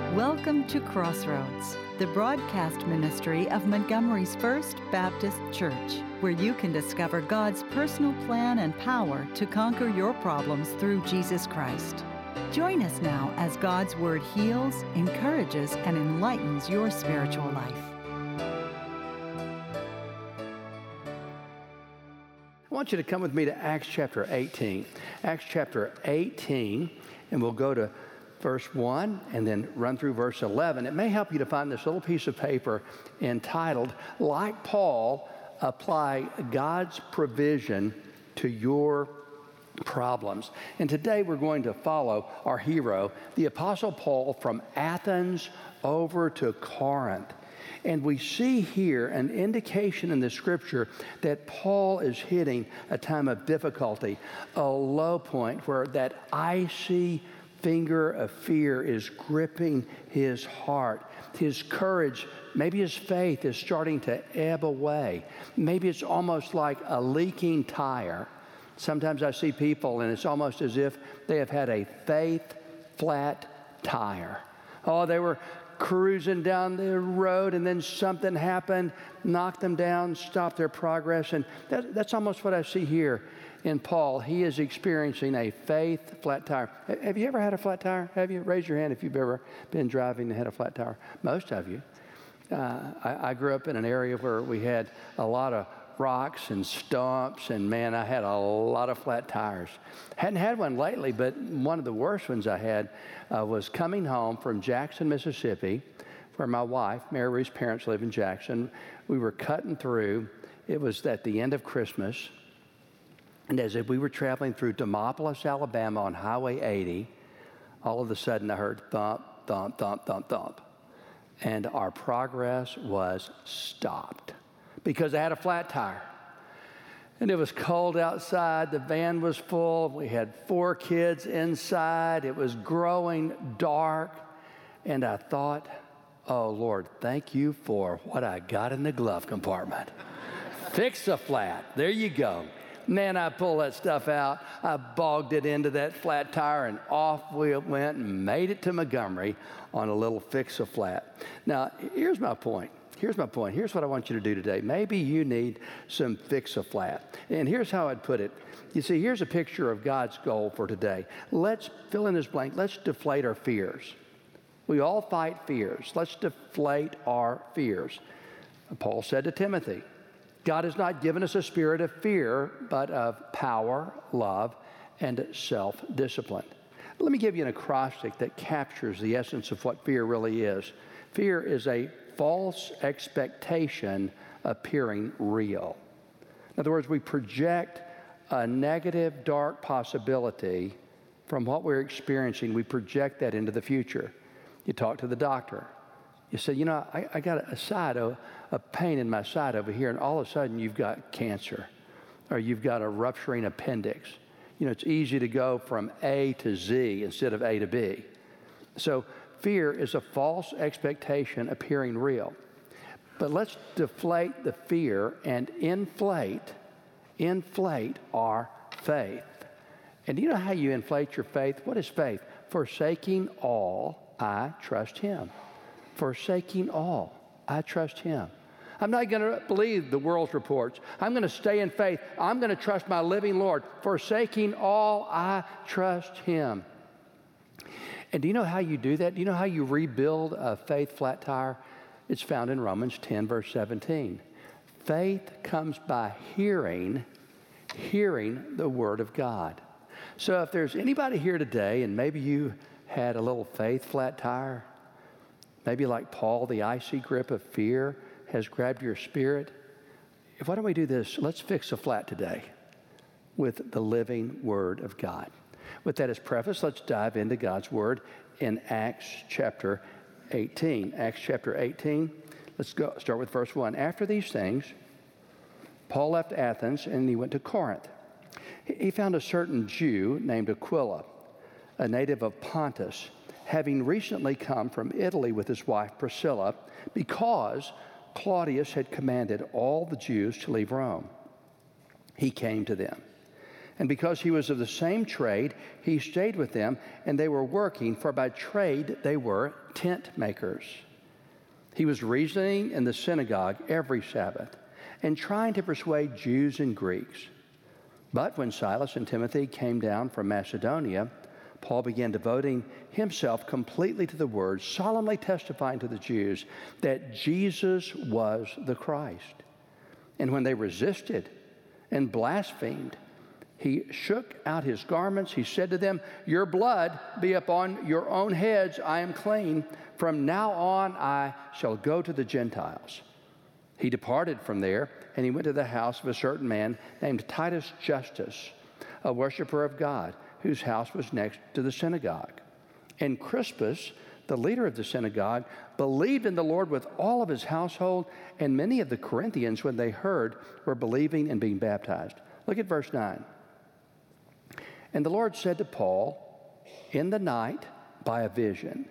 Welcome to Crossroads, the broadcast ministry of Montgomery's First Baptist Church, where you can discover God's personal plan and power to conquer your problems through Jesus Christ. Join us now as God's Word heals, encourages, and enlightens your spiritual life. I want you to come with me to Acts chapter 18. Acts chapter 18, and we'll go to verse 1 and then run through verse 11. It may help you to find this little piece of paper entitled, Like Paul, Apply God's Provision to Your Problems. And today we're going to follow our hero, the Apostle Paul, from Athens over to Corinth. And we see here an indication in the Scripture that Paul is hitting a time of difficulty, a low point where that icy finger of fear is gripping his heart. His courage, maybe his faith is starting to ebb away. Maybe it's almost like a leaking tire. Sometimes I see people and it's almost as if they have had a faith flat tire. Oh, they were cruising down the road and then something happened, knocked them down, stopped their progress. And that's almost what I see here in Paul. He is experiencing a faith flat tire. Have you ever had a flat tire? Have you? Raise your hand if you've ever been driving and had a flat tire. Most of you. I grew up in an area where we had a lot of rocks and stumps, and man, I had a lot of flat tires. Hadn't had one lately, but one of the worst ones I had was coming home from Jackson, Mississippi, where my wife, Mary Ruth's parents live in Jackson. We were cutting through. It was at the end of Christmas, and as if we were traveling through Demopolis, Alabama on Highway 80, all of a sudden I heard thump, thump, thump, thump, thump, and our progress was stopped because I had a flat tire. And it was cold outside. The van was full. We had 4 kids inside. It was growing dark. And I thought, oh, Lord, thank you for what I got in the glove compartment. Fix a flat. There you go. Man, I pulled that stuff out. I bogged it into that flat tire, and off we went and made it to Montgomery on a little fix-a-flat. Now, here's my point. Here's what I want you to do today. Maybe you need some fix-a-flat. And here's how I'd put it. You see, here's a picture of God's goal for today. Let's fill in this blank. Let's deflate our fears. We all fight fears. Let's deflate our fears. Paul said to Timothy, God has not given us a spirit of fear, but of power, love, and self-discipline. Let me give you an acrostic that captures the essence of what fear really is. Fear is a false expectation appearing real. In other words, we project a negative, dark possibility from what we're experiencing. We project that into the future. You talk to the doctor. You say, you know, I got a pain in my side over here, and all of a sudden you've got cancer, or you've got a rupturing appendix. You know, it's easy to go from A to Z instead of A to B. So fear is a false expectation appearing real. But let's deflate the fear and inflate our faith. And do you know how you inflate your faith? What is faith? Forsaking all, I trust Him. Forsaking all, I trust Him. I'm not going to believe the world's reports. I'm going to stay in faith. I'm going to trust my living Lord. Forsaking all, I trust Him. And do you know how you do that? Do you know how you rebuild a faith flat tire? It's found in Romans 10, verse 17. Faith comes by hearing the Word of God. So if there's anybody here today, and maybe you had a little faith flat tire, maybe like Paul, the icy grip of fear has grabbed your spirit, why don't we do this? Let's fix a flat today with the living Word of God. With that as preface, let's dive into God's Word in Acts chapter 18. Acts chapter 18, let's go start with verse 1. After these things, Paul left Athens and he went to Corinth. He found a certain Jew named Aquila, a native of Pontus, having recently come from Italy with his wife Priscilla, because Claudius had commanded all the Jews to leave Rome. He came to them. And because he was of the same trade, he stayed with them, and they were working, for by trade they were tent makers. He was reasoning in the synagogue every Sabbath and trying to persuade Jews and Greeks. But when Silas and Timothy came down from Macedonia, Paul began devoting himself completely to the word, solemnly testifying to the Jews that Jesus was the Christ. And when they resisted and blasphemed, he shook out his garments. He said to them, "Your blood be upon your own heads. I am clean. From now on I shall go to the Gentiles." He departed from there, and he went to the house of a certain man named Titus Justus, a worshiper of God, whose house was next to the synagogue. And Crispus, the leader of the synagogue, believed in the Lord with all of his household, and many of the Corinthians, when they heard, were believing and being baptized. Look at verse 9. And the Lord said to Paul in the night by a vision,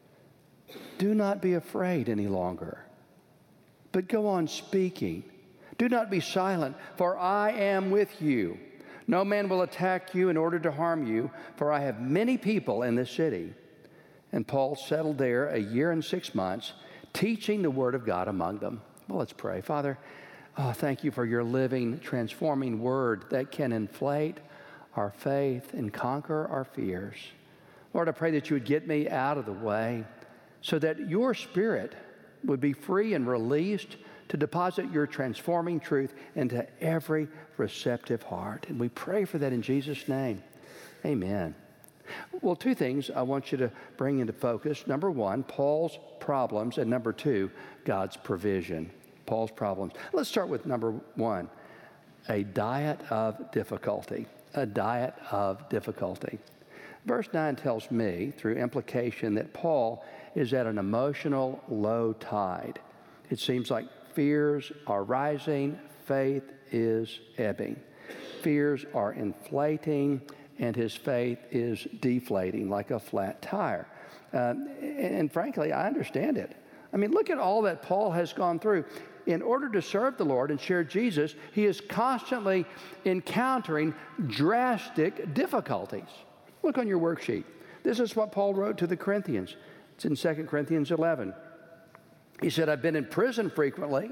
"Do not be afraid any longer, but go on speaking. Do not be silent, for I am with you. No man will attack you in order to harm you, for I have many people in this city." And Paul settled there 1 year and 6 months, teaching the word of God among them. Well, let's pray. Father, thank you for your living, transforming word that can inflate our faith and conquer our fears. Lord, I pray that you would get me out of the way so that your Spirit would be free and released to deposit your transforming truth into every receptive heart. And we pray for that in Jesus' name. Amen. Well, 2 things I want you to bring into focus. Number 1, Paul's problems, and number 2, God's provision. Paul's problems. Let's start with number 1, a diet of difficulty. A diet of difficulty. Verse 9 tells me, through implication, that Paul is at an emotional low tide. It seems like fears are rising, faith is ebbing. Fears are inflating, and his faith is deflating like a flat tire. And frankly, I understand it. I mean, look at all that Paul has gone through. In order to serve the Lord and share Jesus, he is constantly encountering drastic difficulties. Look on your worksheet. This is what Paul wrote to the Corinthians. It's in 2 Corinthians 11. He said, "I've been in prison frequently,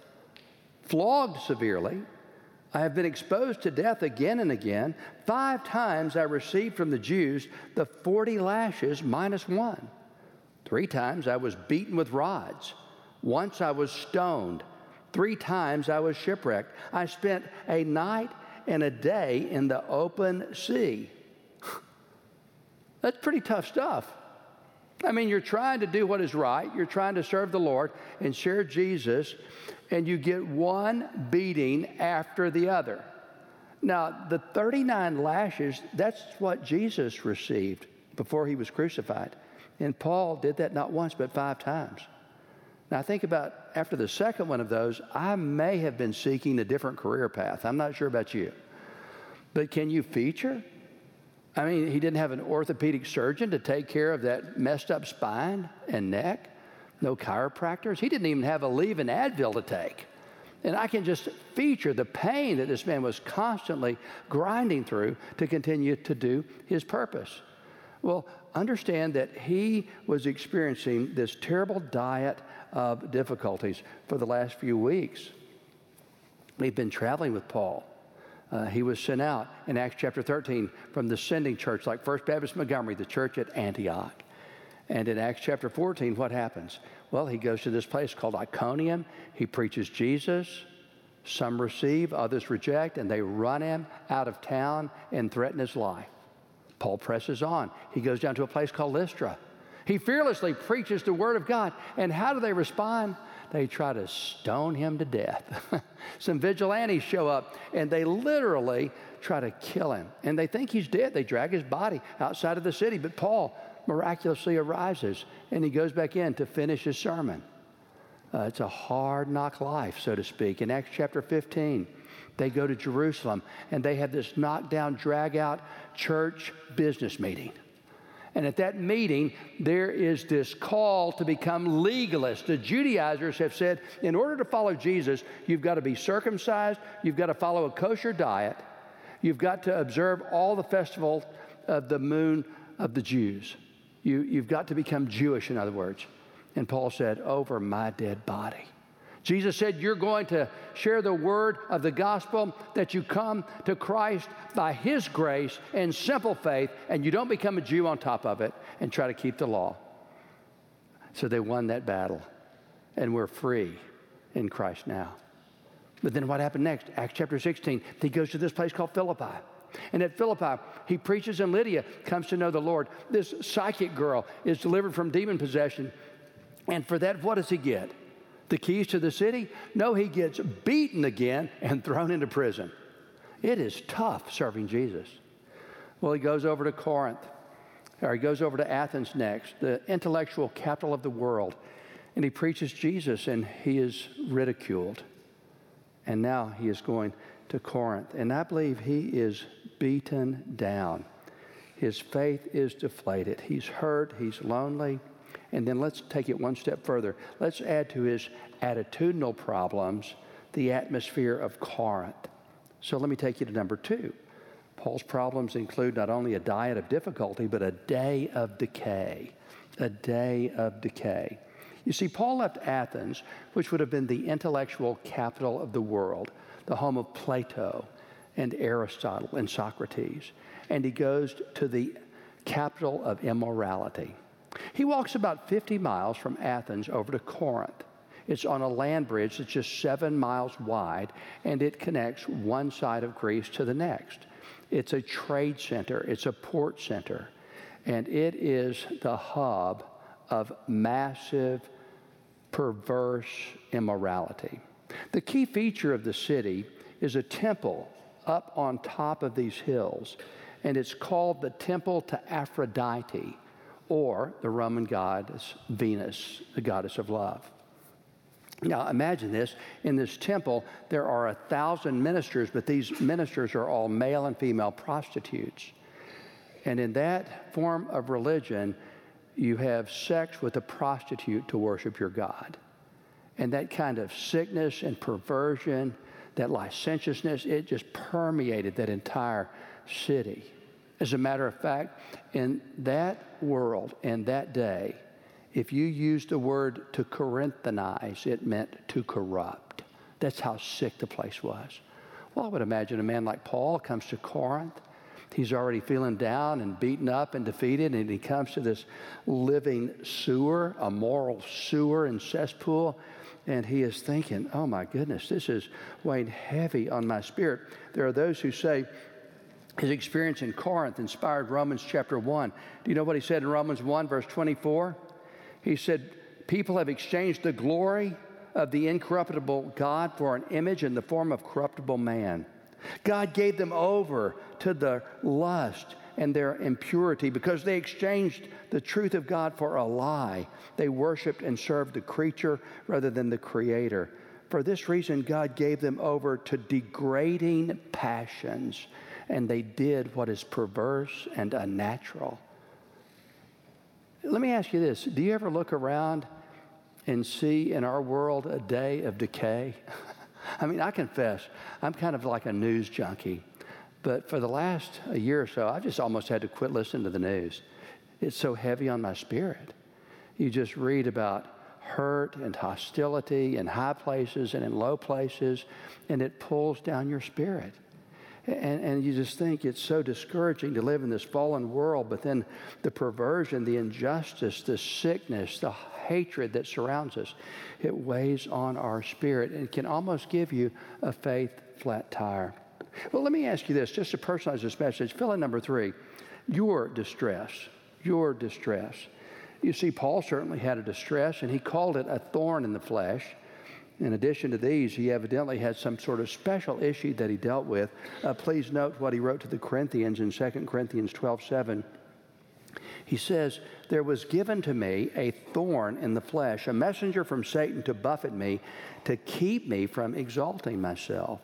flogged severely. I have been exposed to death again and again. 5 times I received from the Jews the 40 lashes minus 1. 3 times I was beaten with rods. Once I was stoned. 3 times I was shipwrecked. I spent a night and a day in the open sea." That's pretty tough stuff. I mean, you're trying to do what is right. You're trying to serve the Lord and share Jesus, and you get one beating after the other. Now, the 39 lashes, that's what Jesus received before he was crucified. And Paul did that not once, but 5 times. Now, think about after the second one of those, I may have been seeking a different career path. I'm not sure about you. But can you feature? I mean, he didn't have an orthopedic surgeon to take care of that messed up spine and neck. No chiropractors. He didn't even have a leave and Advil to take. And I can just feature the pain that this man was constantly grinding through to continue to do his purpose. Well, understand that he was experiencing this terrible diet of difficulties for the last few weeks. We've been traveling with Paul. He was sent out in Acts chapter 13 from the sending church like First Baptist Montgomery, the church at Antioch. And in Acts chapter 14, what happens? Well, he goes to this place called Iconium. He preaches Jesus. Some receive, others reject, and they run him out of town and threaten his life. Paul presses on. He goes down to a place called Lystra. He fearlessly preaches the word of God. And how do they respond? They try to stone him to death. Some vigilantes show up, and they literally try to kill him. And they think he's dead. They drag his body outside of the city. But Paul miraculously arises, and he goes back in to finish his sermon. It's a hard knock life, so to speak. In Acts chapter 15, they go to Jerusalem, and they have this knockdown, drag-out church business meeting. And at that meeting, there is this call to become legalists. The Judaizers have said, in order to follow Jesus, you've got to be circumcised, you've got to follow a kosher diet, You've got to observe all the festivals of the moon of the Jews. You've got to become Jewish, in other words. And Paul said, over my dead body. Jesus said, you're going to share the word of the gospel, that you come to Christ by his grace and simple faith, and you don't become a Jew on top of it and try to keep the law. So they won that battle, and we're free in Christ now. But then what happened next? Acts chapter 16, he goes to this place called Philippi. And at Philippi, he preaches, and Lydia comes to know the Lord. This psychic girl is delivered from demon possession. And for that, what does he get? The keys to the city? No, he gets beaten again and thrown into prison. It is tough serving Jesus. Well, he goes over to Corinth, or he goes over to Athens next, the intellectual capital of the world. And he preaches Jesus, and he is ridiculed. And now he is going to Corinth. And I believe he is beaten down. His faith is deflated. He's hurt. He's lonely. And then let's take it one step further. Let's add to his attitudinal problems the atmosphere of Corinth. So let me take you to number 2. Paul's problems include not only a diet of difficulty, but a day of decay. A day of decay. You see, Paul left Athens, which would have been the intellectual capital of the world, the home of Plato and Aristotle and Socrates, and he goes to the capital of immorality. He walks about 50 miles from Athens over to Corinth. It's on a land bridge that's just 7 miles wide, and it connects one side of Greece to the next. It's a trade center. It's a port center. And it is the hub of massive, perverse immorality. The key feature of the city is a temple up on top of these hills, and it's called the Temple to Aphrodite, or the Roman goddess Venus, the goddess of love. Now imagine this. In this temple, there are 1,000 ministers, but these ministers are all male and female prostitutes. And in that form of religion, you have sex with a prostitute to worship your God. And that kind of sickness and perversion, that licentiousness, it just permeated that entire city. As a matter of fact, in that world and that day, if you used the word to Corinthanize, it meant to corrupt. That's how sick the place was. Well, I would imagine a man like Paul comes to Corinth. He's already feeling down and beaten up and defeated, and he comes to this living sewer, a moral sewer and cesspool, and he is thinking, oh my goodness, this is weighing heavy on my spirit. There are those who say his experience in Corinth inspired Romans chapter 1. Do you know what he said in Romans 1, verse 24? He said, people have exchanged the glory of the incorruptible God for an image in the form of corruptible man. God gave them over to the lust and their impurity because they exchanged the truth of God for a lie. They worshiped and served the creature rather than the Creator. For this reason, God gave them over to degrading passions, and they did what is perverse and unnatural. Let me ask you this. Do you ever look around and see in our world a day of decay? I mean, I confess, I'm kind of like a news junkie. But for the last year or so, I've just almost had to quit listening to the news. It's so heavy on my spirit. You just read about hurt and hostility in high places and in low places, and it pulls down your spirit. And you just think it's so discouraging to live in this fallen world, but then the perversion, the injustice, the sickness, the hatred that surrounds us, it weighs on our spirit and can almost give you a faith flat tire. Well, let me ask you this, just to personalize this message. Fill in number 3, your distress. Your distress. You see, Paul certainly had a distress, and he called it a thorn in the flesh. In addition to these, he evidently had some sort of special issue that he dealt with. Please note what he wrote to the Corinthians in 2 Corinthians 12:7. He says, there was given to me a thorn in the flesh, a messenger from Satan to buffet me, to keep me from exalting myself.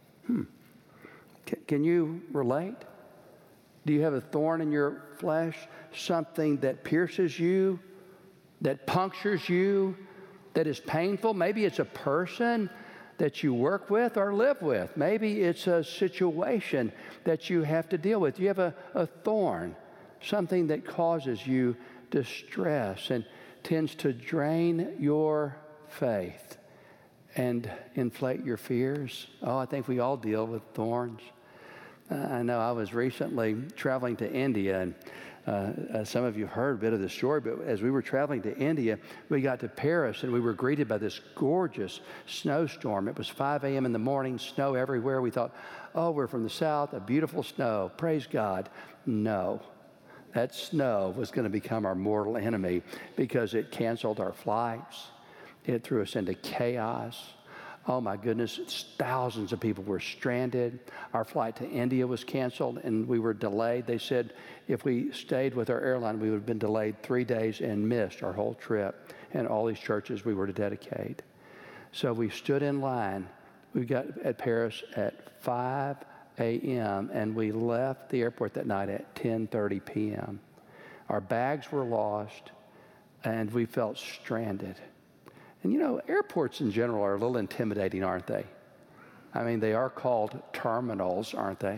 Can you relate? Do you have a thorn in your flesh? Something that pierces you, that punctures you, that is painful? Maybe it's a person. that you work with or live with. Maybe it's a situation that you have to deal with. You have a thorn, something that causes you distress and tends to drain your faith and inflate your fears. Oh, I think we all deal with thorns. I know I was recently traveling to India, and some of you heard a bit of the story, but as we were traveling to India, we got to Paris, and we were greeted by this gorgeous snowstorm. It was 5 a.m. in the morning, snow everywhere. We thought, oh, we're from the south, a beautiful snow. Praise God. No. That snow was going to become our mortal enemy because it canceled our flights. It threw us into chaos. Oh my goodness, thousands of people were stranded. Our flight to India was canceled and we were delayed. They said if we stayed with our airline, we would have been delayed 3 days and missed our whole trip and all these churches we were to dedicate. So we stood in line. We got at Paris at 5 a.m. and we left the airport that night at 10:30 p.m. Our bags were lost and we felt stranded. And you know, airports in general are a little intimidating, aren't they? I mean, they are called terminals, aren't they?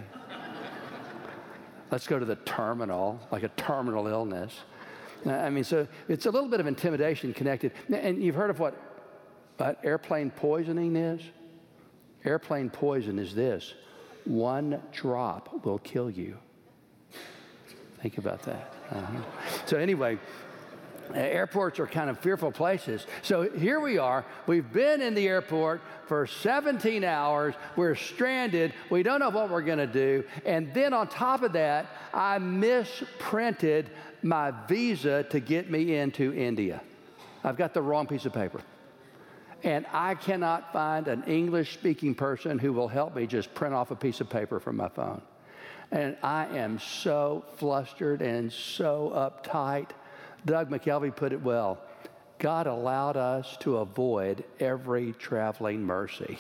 Let's go to the terminal, like a terminal illness. I mean, so it's a little bit of intimidation connected. And you've heard of what airplane poisoning is? Airplane poison is this: 1 drop will kill you. Think about that. So anyway, airports are kind of fearful places. So here we are. We've been in the airport for 17 hours. We're stranded. We don't know what we're going to do. And then on top of that, I misprinted my visa to get me into India. I've got the wrong piece of paper. And I cannot find an English-speaking person who will help me just print off a piece of paper from my phone. And I am so flustered and so uptight. Doug McKelvey put it well. God allowed us to avoid every traveling mercy.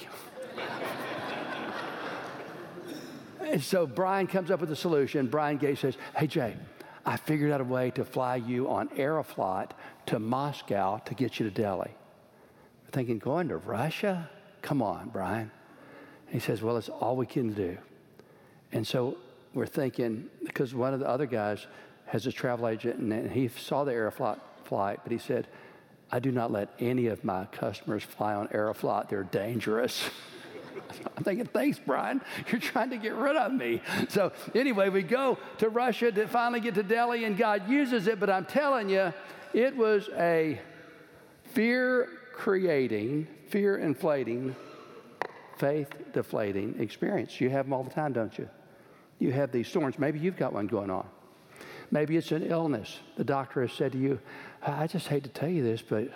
And so Brian comes up with a solution. Brian Gates says, hey, Jay, I figured out a way to fly you on Aeroflot to Moscow to get you to Delhi. We're thinking, going to Russia? Come on, Brian. And he says, well, it's all we can do. And so we're thinking, because one of the other guys has a travel agent, and he saw the Aeroflot flight, but he said, I do not let any of my customers fly on Aeroflot. They're dangerous. I'm thinking, thanks, Brian. You're trying to get rid of me. So anyway, we go to Russia to finally get to Delhi, and God uses it, but I'm telling you, it was a fear-creating, fear-inflating, faith-deflating experience. You have them all the time, don't you? You have these thorns. Maybe you've got one going on. Maybe it's an illness. The doctor has said to you, I just hate to tell you this, but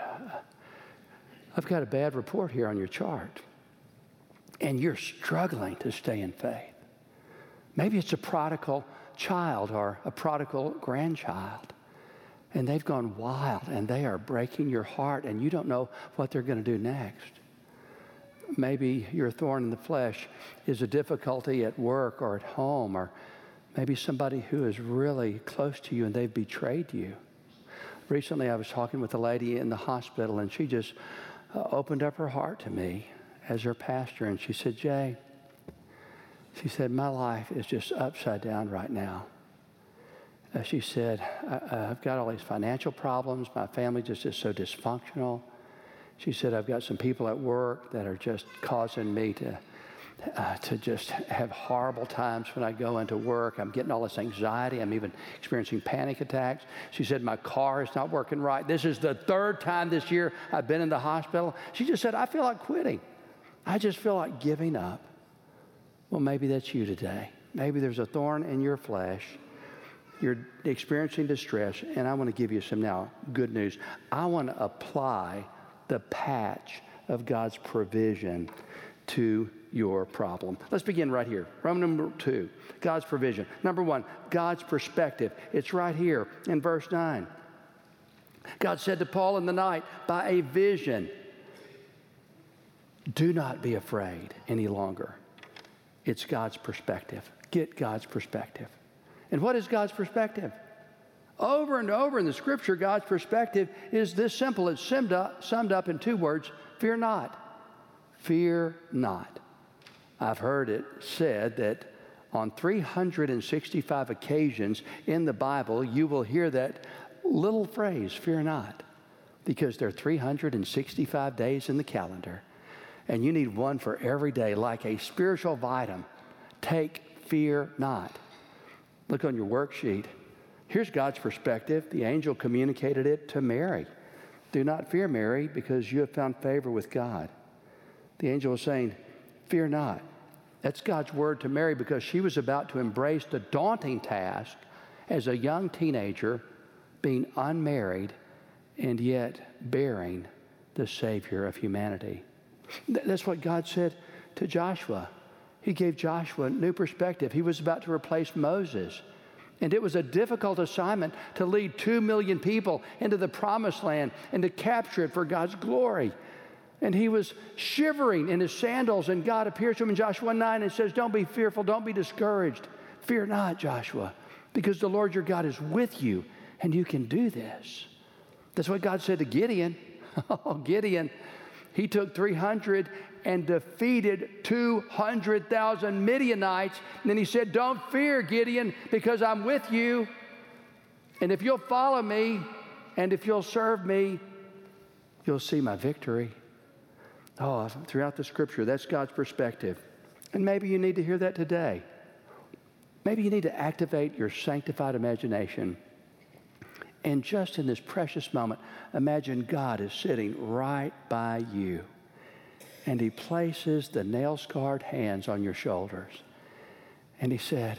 I've got a bad report here on your chart. And you're struggling to stay in faith. Maybe it's a prodigal child or a prodigal grandchild. And they've gone wild and they are breaking your heart and you don't know what they're going to do next. Maybe your thorn in the flesh is a difficulty at work or at home, or maybe somebody who is really close to you and they've betrayed you. Recently, I was talking with a lady in the hospital, and she just opened up her heart to me as her pastor. And she said, Jay, she said, my life is just upside down right now. She said, I've got all these financial problems. My family just is so dysfunctional. She said, I've got some people at work that are just causing me to just have horrible times when I go into work. I'm getting all this anxiety. I'm even experiencing panic attacks. She said, my car is not working right. This is the 3rd time this year I've been in the hospital. She just said, I feel like quitting. I just feel like giving up. Well, maybe that's you today. Maybe there's a thorn in your flesh. You're experiencing distress, and I want to give you some now good news. I want to apply the patch of God's provision to your problem. Let's begin right here. Roman number 2, God's provision. Number 1, God's perspective. It's right here in verse 9. God said to Paul in the night by a vision, do not be afraid any longer. It's God's perspective. Get God's perspective. And what is God's perspective? Over and over in the scripture, God's perspective is this simple. It's summed up in 2 words, fear not. fear not. I've heard it said that on 365 occasions in the Bible, you will hear that little phrase, fear not, because there are 365 days in the calendar, and you need one for every day, like a spiritual vitamin. Take fear not. Look on your worksheet. Here's God's perspective. The angel communicated it to Mary. Do not fear, Mary, because you have found favor with God. The angel was saying, fear not. That's God's word to Mary because she was about to embrace the daunting task as a young teenager, being unmarried and yet bearing the Savior of humanity. That's what God said to Joshua. He gave Joshua a new perspective. He was about to replace Moses. And it was a difficult assignment to lead 2 million people into the promised land and to capture it for God's glory. And he was shivering in his sandals, and God appears to him in Joshua 9 and says, don't be fearful, don't be discouraged. Fear not, Joshua, because the Lord your God is with you, and you can do this. That's what God said to Gideon. Oh, Gideon, he took 300 and defeated 200,000 Midianites. And then he said, don't fear, Gideon, because I'm with you. And if you'll follow me, and if you'll serve me, you'll see my victory. Oh, throughout the scripture, that's God's perspective. And maybe you need to hear that today. Maybe you need to activate your sanctified imagination. And just in this precious moment, imagine God is sitting right by you. And he places the nail-scarred hands on your shoulders. And he says,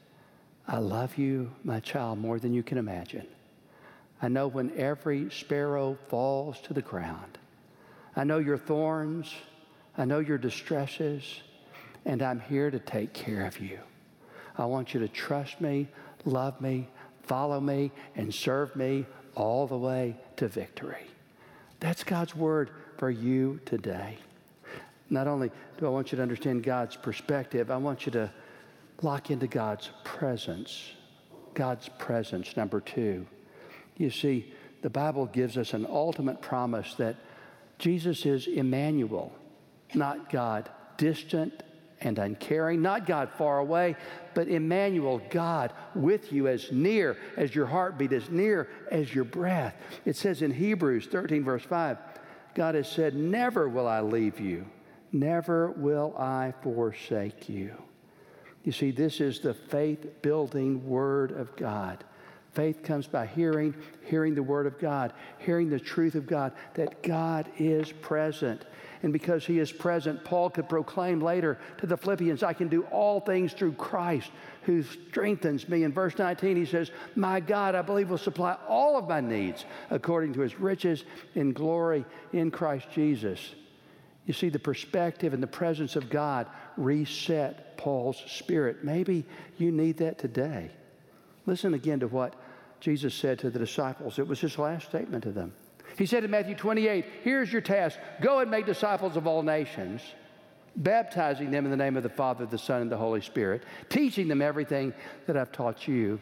I love you, my child, more than you can imagine. I know when every sparrow falls to the ground. I know your thorns. I know your distresses. And I'm here to take care of you. I want you to trust me, love me, follow me, and serve me all the way to victory. That's God's word for you today. Not only do I want you to understand God's perspective, I want you to lock into God's presence. God's presence, number 2. You see, the Bible gives us an ultimate promise that Jesus is Emmanuel, not God distant and uncaring, not God far away, but Emmanuel, God with you, as near as your heartbeat, as near as your breath. It says in Hebrews 13, verse 5, God has said, never will I leave you. Never will I forsake you. You see, this is the faith-building Word of God. Faith comes by hearing the Word of God, hearing the truth of God, that God is present. And because he is present, Paul could proclaim later to the Philippians, I can do all things through Christ who strengthens me. In verse 19, he says, my God, I believe, will supply all of my needs according to his riches in glory in Christ Jesus. You see, the perspective and the presence of God reset Paul's spirit. Maybe you need that today. Listen again to what Jesus said to the disciples. It was his last statement to them. He said in Matthew 28, here's your task. Go and make disciples of all nations, baptizing them in the name of the Father, the Son, and the Holy Spirit, teaching them everything that I've taught you,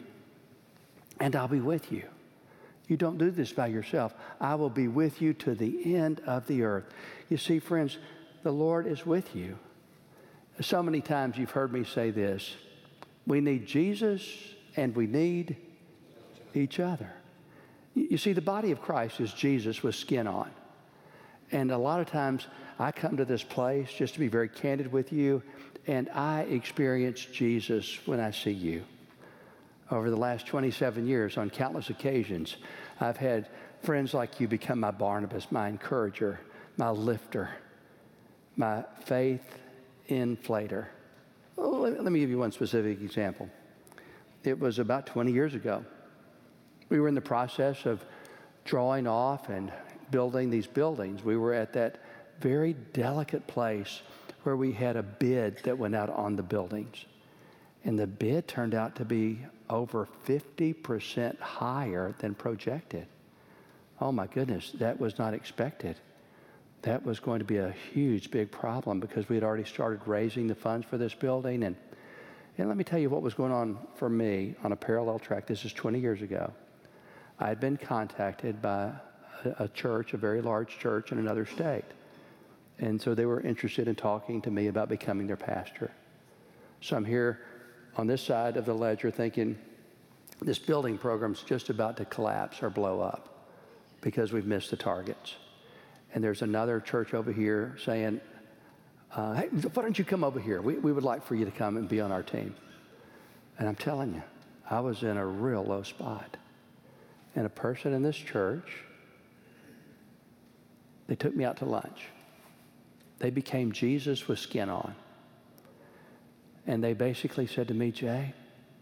and I'll be with you. You don't do this by yourself. I will be with you to the end of the earth. You see, friends, the Lord is with you. So many times you've heard me say this. We need Jesus and we need each other. You see, the body of Christ is Jesus with skin on. And a lot of times I come to this place, just to be very candid with you, and I experience Jesus when I see you. Over the last 27 years, on countless occasions, I've had friends like you become my Barnabas, my encourager, my lifter, my faith inflator. Let me give you one specific example. It was about 20 years ago. We were in the process of drawing off and building these buildings. We were at that very delicate place where we had a bid that went out on the buildings. And the bid turned out to be over 50% higher than projected. Oh my goodness, that was not expected. That was going to be a huge, big problem because we had already started raising the funds for this building. And let me tell you what was going on for me on a parallel track. This is 20 years ago. I had been contacted by a church, a very large church in another state. And so they were interested in talking to me about becoming their pastor. So I'm here on this side of the ledger thinking this building program's just about to collapse or blow up because we've missed the targets. And there's another church over here saying, hey, why don't you come over here? We would like for you to come and be on our team. And I'm telling you, I was in a real low spot. And a person in this church, they took me out to lunch. They became Jesus with skin on. And they basically said to me, Jay,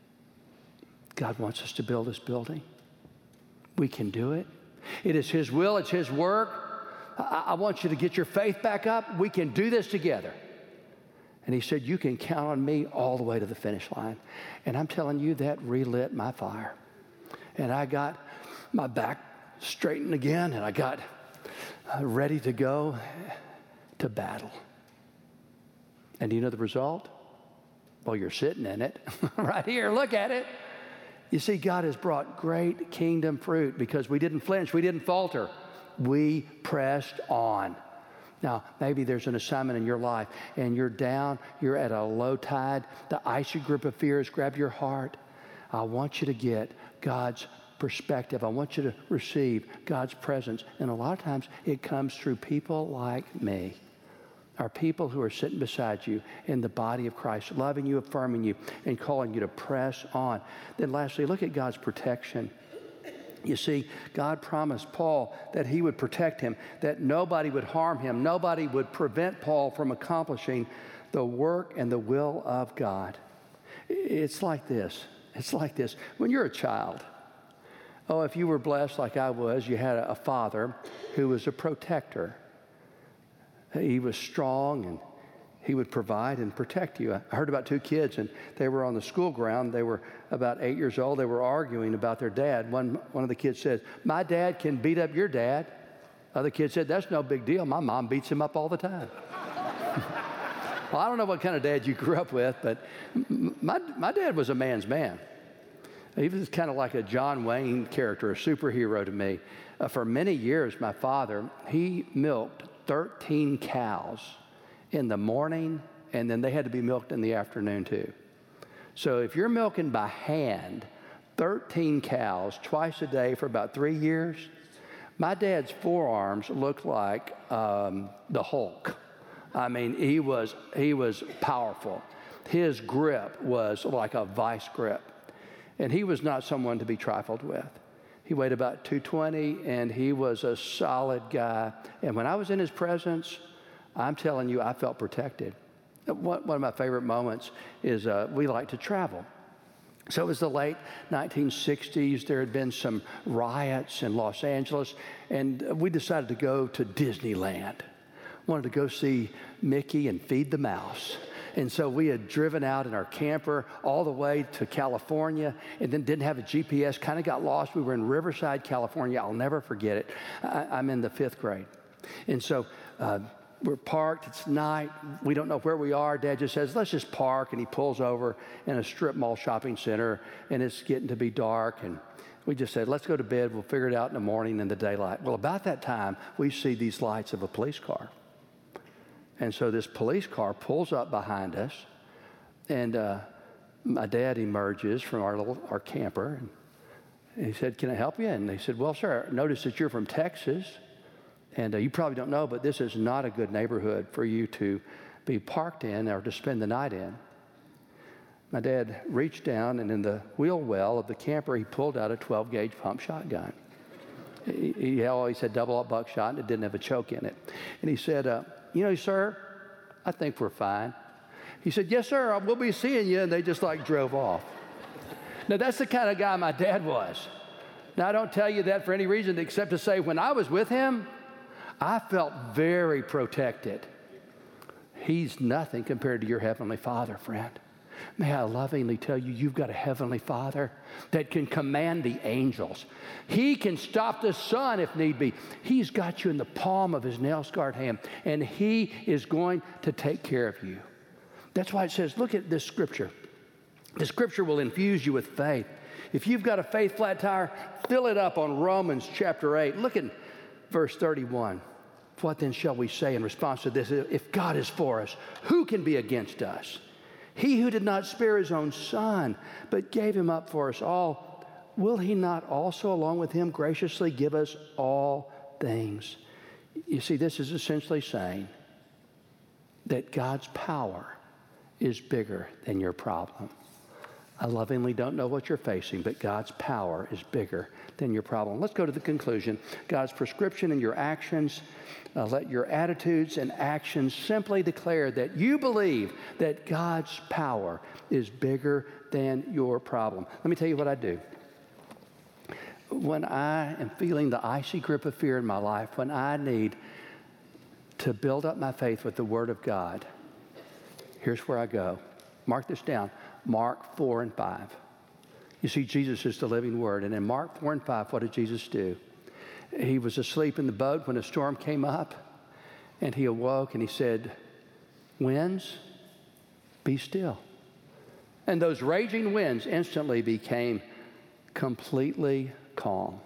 God wants us to build this building. We can do it. It is His will. It's His work. I want you to get your faith back up. We can do this together. And he said, you can count on me all the way to the finish line. And I'm telling you, that relit my fire. And I got my back straightened again, and I got ready to go to battle. And do you know the result? Well, you're sitting in it right here. Look at it. You see, God has brought great kingdom fruit because we didn't flinch. We didn't falter. We pressed on. Now, maybe there's an assignment in your life and you're down, you're at a low tide, the icy grip of fear has grabbed your heart. I want you to get God's perspective. I want you to receive God's presence. And a lot of times it comes through people like me. Are people who are sitting beside you in the body of Christ, loving you, affirming you, and calling you to press on. Then lastly, look at God's protection. You see, God promised Paul that he would protect him, that nobody would harm him, nobody would prevent Paul from accomplishing the work and the will of God. It's like this. It's like this. When you're a child, if you were blessed like I was, you had a father who was a protector. He was strong, and he would provide and protect you. I heard about two kids, and they were on the school ground. They were about 8 years old. They were arguing about their dad. One of the kids said, my dad can beat up your dad. Other kid said, that's no big deal. My mom beats him up all the time. Well, I don't know what kind of dad you grew up with, but my dad was a man's man. He was kind of like a John Wayne character, a superhero to me. For many years, my father, he milked 13 cows in the morning, and then they had to be milked in the afternoon too. So if you're milking by hand 13 cows twice a day for about 3 years, my dad's forearms looked like the Hulk. I mean, he was powerful. His grip was like a vice grip. And he was not someone to be trifled with. He weighed about 220, and he was a solid guy. And when I was in his presence, I'm telling you, I felt protected. One of my favorite moments is we like to travel. So it was the late 1960s. There had been some riots in Los Angeles, and we decided to go to Disneyland. Wanted to go see Mickey and feed the mouse. And so we had driven out in our camper all the way to California and then didn't have a GPS, kind of got lost. We were in Riverside, California. I'll never forget it. I'm in the 5th grade. And so we're parked. It's night. We don't know where we are. Dad just says, let's just park. And he pulls over in a strip mall shopping center, and it's getting to be dark. And we just said, let's go to bed. We'll figure it out in the morning in the daylight. Well, about that time, we see these lights of a police car. And so this police car pulls up behind us, and my dad emerges from our camper, and he said, can I help you? And they said, well, sir, I noticed that you're from Texas, and you probably don't know, but this is not a good neighborhood for you to be parked in or to spend the night in. My dad reached down, and in the wheel well of the camper, he pulled out a 12-gauge pump shotgun. He always had double-up buckshot, and it didn't have a choke in it. And he said, you know, sir, I think we're fine. He said, yes, sir, we'll be seeing you. And they just drove off. Now, that's the kind of guy my dad was. Now, I don't tell you that for any reason except to say when I was with him, I felt very protected. He's nothing compared to your Heavenly Father, friend. May I lovingly tell you, you've got a Heavenly Father that can command the angels. He can stop the sun if need be. He's got you in the palm of his nail-scarred hand, and he is going to take care of you. That's why it says, look at this scripture. The scripture will infuse you with faith. If you've got a faith flat tire, fill it up on Romans chapter 8. Look at verse 31. What then shall we say in response to this? If God is for us, who can be against us? He who did not spare his own son, but gave him up for us all, will he not also, along with him, graciously give us all things? You see, this is essentially saying that God's power is bigger than your problem. I lovingly don't know what you're facing, but God's power is bigger than your problem. Let's go to the conclusion. God's prescription in your actions. Let your attitudes and actions simply declare that you believe that God's power is bigger than your problem. Let me tell you what I do. When I am feeling the icy grip of fear in my life, when I need to build up my faith with the Word of God, here's where I go. Mark this down. Mark 4 and 5. You see, Jesus is the living Word. And in Mark 4 and 5, what did Jesus do? He was asleep in the boat when a storm came up, and he awoke and he said, "Winds, be still." And those raging winds instantly became completely calm.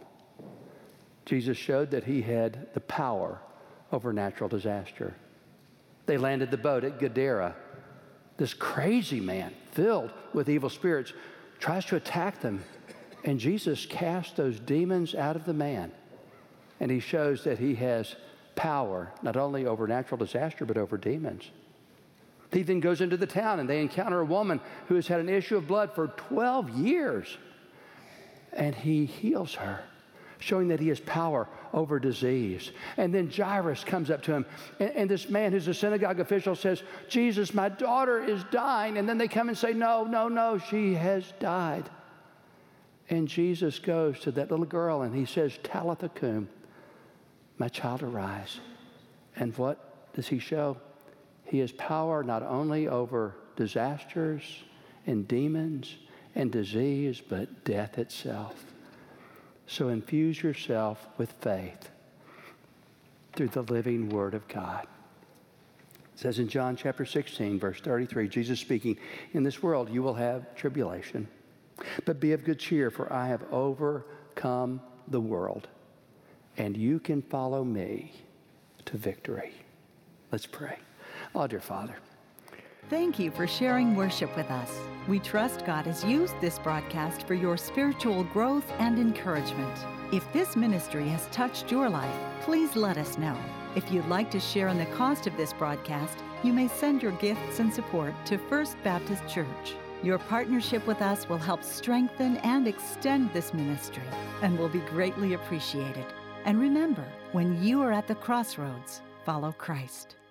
Jesus showed that he had the power over natural disaster. They landed the boat at Gadara. This crazy man, filled with evil spirits, tries to attack them. And Jesus cast those demons out of the man. And he shows that he has power, not only over natural disaster, but over demons. He then goes into the town, and they encounter a woman who has had an issue of blood for 12 years. And he heals her, showing that he has power over disease. And then Jairus comes up to him, and this man who's a synagogue official says, "Jesus, my daughter is dying." And then they come and say, no, she has died. And Jesus goes to that little girl, and he says, "Talitha cum," my child, arise. And what does he show? He has power not only over disasters and demons and disease, but death itself. So infuse yourself with faith through the living Word of God. It says in John chapter 16, verse 33, Jesus speaking, "In this world you will have tribulation, but be of good cheer, for I have overcome the world." And you can follow me to victory. Let's pray. Oh, dear Father. Thank you for sharing worship with us. We trust God has used this broadcast for your spiritual growth and encouragement. If this ministry has touched your life, please let us know. If you'd like to share in the cost of this broadcast, you may send your gifts and support to First Baptist Church. Your partnership with us will help strengthen and extend this ministry and will be greatly appreciated. And remember, when you are at the crossroads, follow Christ.